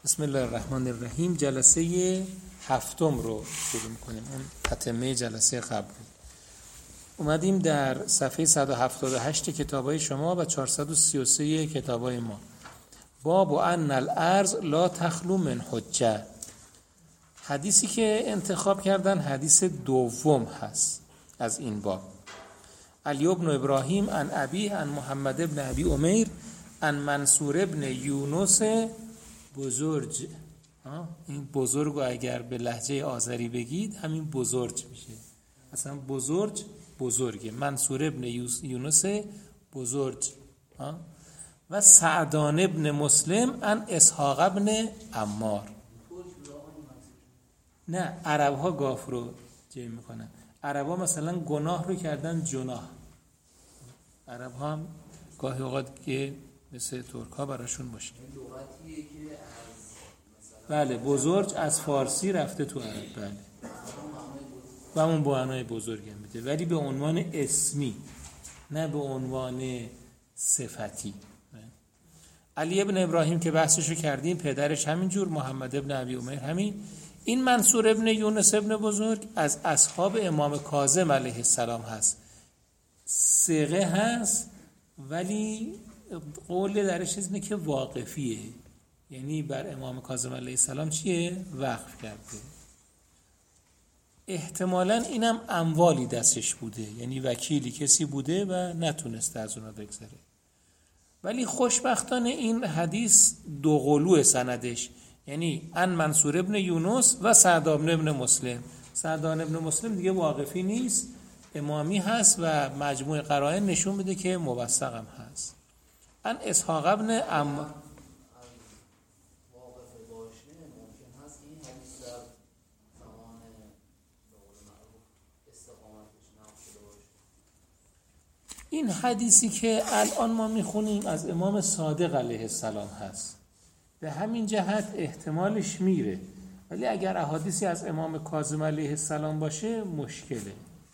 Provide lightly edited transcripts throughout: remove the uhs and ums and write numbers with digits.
بسم الله الرحمن الرحیم. جلسه هفتم رو شروع می‌کنیم. اون تتمه جلسه قبل اومدیم در صفحه 178 کتابای شما و 433 کتابای ما. باب ان الارض لا تخلو من حجه. حدیثی که انتخاب کردن حدیث دوم هست از این باب. علی بن ابراهیم عن ابی عن محمد بن ابی عمیر عن منصور بن یونس بزرج. این بزرگ رو اگر به لهجه آذری بگید همین بزرج میشه. اصلا بزرج بزرگه. منصور ابن یونس بزرج. و سعدان ابن مسلم عن اسحاق ابن عمار. نه، عرب ها گاف رو جمع میکنن. عرب ها مثلا گناه رو کردن جناح. عرب ها هم گاهی اوقات که مثل ترک ها براشون باشه. بله، بزرگ از فارسی رفته تو عرب. بله، و همون معنای بزرگ هم میده، ولی به عنوان اسمی نه به عنوان صفتی. علی ابن ابراهیم که بحثشو کردیم، پدرش همینجور، محمد ابن ابی عمیر همین. این منصور ابن یونس ابن بزرگ از اصحاب امام کاظم علیه السلام هست. ثقه هست، ولی قول درش اینه که واقفیه، یعنی بر امام کاظم علیه السلام چیه؟ وقف کرده. احتمالاً اینم اموالی دستش بوده، یعنی وکیلی کسی بوده و نتونسته از اونا بگذره. ولی خوشبختانه این حدیث دو قلوه سندش، یعنی ان منصور ابن یونس و سعدان ابن مسلم. سعدان ابن مسلم دیگه واقفی نیست، امامی هست و مجموع قرائن نشون میده که موثق هم هست. ان اسحاق ابن عمار. این حدیثی که الان ما میخونیم از امام صادق علیه السلام هست، به همین جهت احتمالش میره، ولی اگر احادیثی از امام کاظم علیه السلام باشه مشکله.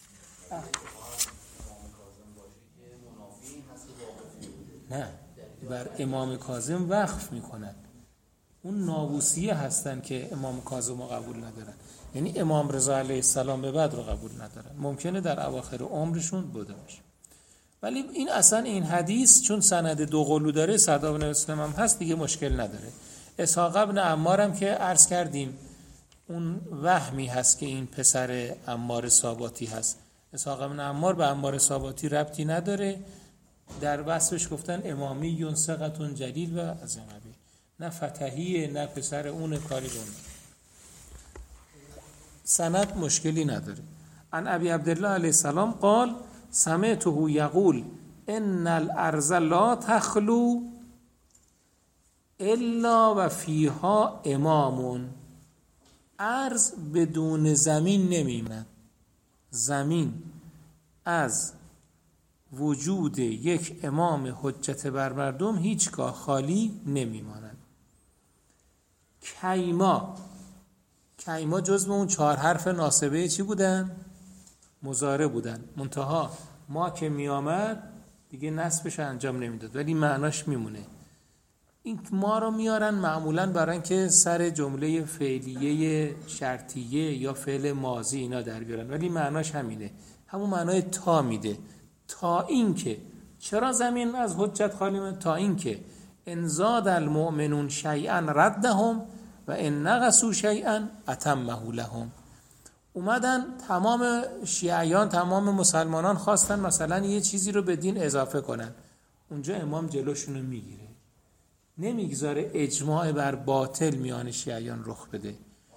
نه، بر امام کاظم وقف میکنن. اون ناووسیه هستن که امام کاظم رو قبول ندارن، یعنی امام رضا علیه السلام به بعد رو قبول ندارن. ممکنه در اواخر عمرشون بوده باشه، ولی این اصلا این حدیث چون سند دو قلو داره، سعدان ابن مسلم هم هست، دیگه مشکل نداره. اسحاق ابن عمار هم که عرض کردیم اون وهمی هست که این پسر عمار ساباتی هست. اسحاق ابن عمار به عمار ساباتی ربطی نداره. در وصفش گفتن امامی یون ثقتون جلیل و از این قبیل. نه فتحیه نه پسر اون، کاری اون. سند مشکلی نداره. عن ابی عبدالله علیه السلام قال سمعته یقول ان الارض لا تخلو الا و فیها امام. ارض بدون زمین نمیماند، زمین از وجود یک امام حجت بر مردم هیچگاه خالی نمیماند. کیما جزو اون 4 حرف ناصبه چی بودن؟ مضارع بودن. منتها ما که می آمد دیگه نصبش انجام نمیداد، ولی معناش میمونه. این ما رو میارن معمولاً برای اینکه سر جمله فعلیه شرطیه یا فعل ماضی اینا در بیارن، ولی معناش همینه، همون معنای تا میده. تا این که چرا زمین از حجت خالی میمونه؟ تا این که ان زاد المؤمنون شیئا ردهم و ان نقصوا شیئا اتمه لهم. اومدن تمام شیعیان، تمام مسلمانان خواستن مثلا یه چیزی رو به دین اضافه کنن، اونجا امام جلوشون رو میگیره، نمیگذاره اجماع بر باطل میان شیعیان رخ بده،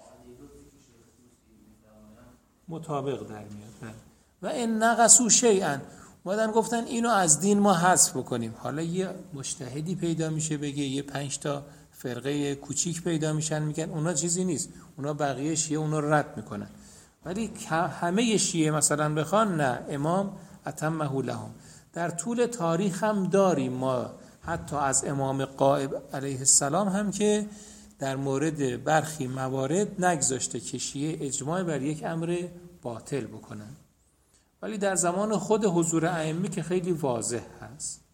مطابق در میاد. و ان نقصوا شیئا، اومدن گفتن اینو از دین ما حذف بکنیم. حالا یه مجتهدی پیدا میشه بگه، یه 5 تا فرقه کوچیک پیدا میشن میگن اونا چیزی نیست، اونا بقیه شیعه اونا رو رد میکنن. ولی همه شیعه مثلا بخوان، نه، امام اتمه لهم. در طول تاریخ هم داریم ما، حتی از امام غائب علیه السلام هم که در مورد برخی موارد نگذاشته که شیعه اجماع بر یک امر باطل بکنن، ولی در زمان خود حضور ائمه که خیلی واضح هست.